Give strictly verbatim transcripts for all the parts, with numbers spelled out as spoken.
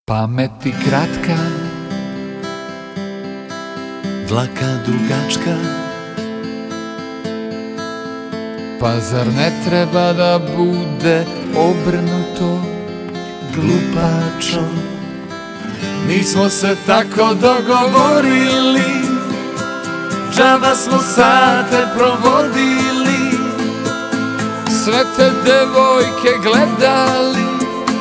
Pameti kratka, dlaka dugačka, pa zar ne treba da bude obrnuto, glupačo? nismo se tako dogovorili, džaba smo sate provodili, sve te devojke gledali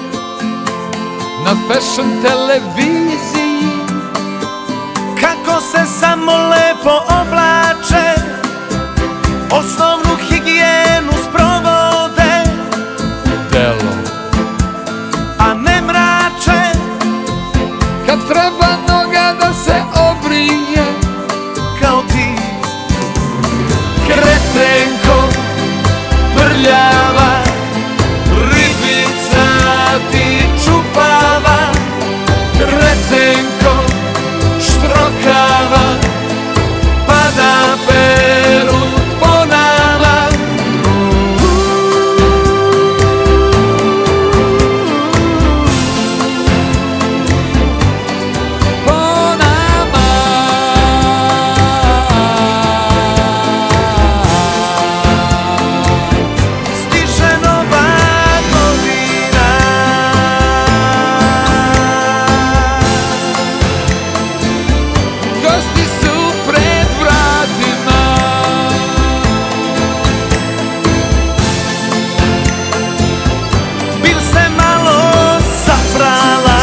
na fashion televiziji, kako se samo lepo oblače, osnovnu higijenu sprovode u delo, a ne mrače. kad treba noga da se obrije, Kao ti, kretenko prljava, ribica ti čupava, kretenko štrokava, pa da peru po nama. Po nama. stiže nova godina, Gosti su pred vratima, bil se malo zaprala,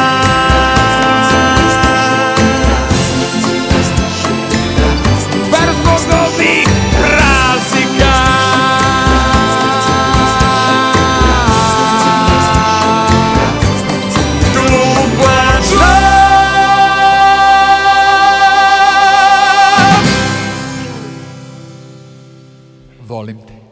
bar zbog ovih praznika. Glupača, volim te.